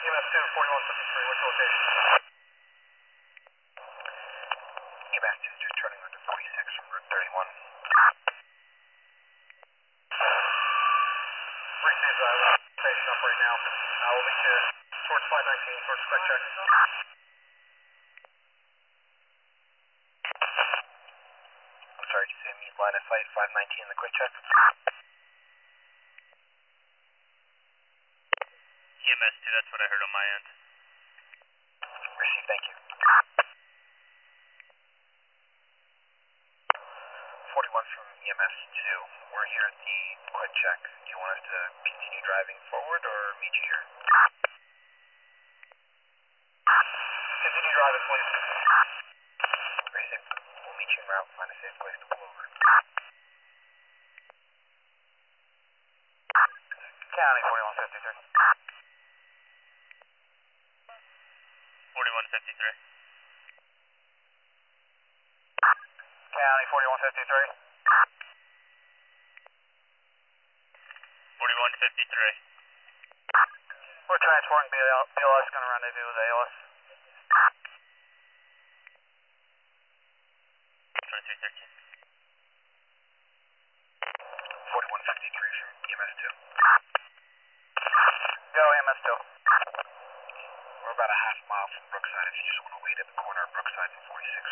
EMS 2, 4153, which location? EMS 2 is just turning onto 46 from Route 31. Receive station up right now. We'll meet you towards 519 towards quick check. I'm sorry, did you say meet line of sight 519 the quick check? EMS 2, that's what I heard on my end. Receive, thank you. 41 from EMS 2, we're here at the quick check. Do you want us to continue driving forward or meet you here? Continue driving, please. Receive. We'll meet you en route and find a safe place to pull over. County 4153. 4153. County 4153. 4153. We're transporting BLS, going to rendezvous with ALS. 2313. 4153 from EMS 2. Go EMS 2. We're about a half mile from Brookside if you just want to wait at the corner of Brookside and 46.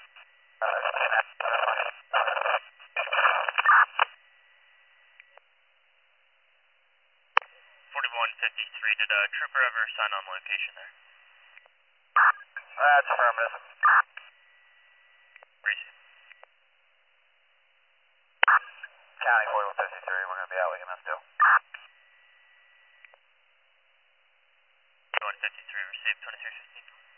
4153, did a trooper ever sign on location there? That's affirmative. Receive. County 4153, we're going to be out with EMS 2. 4153, receive 2315.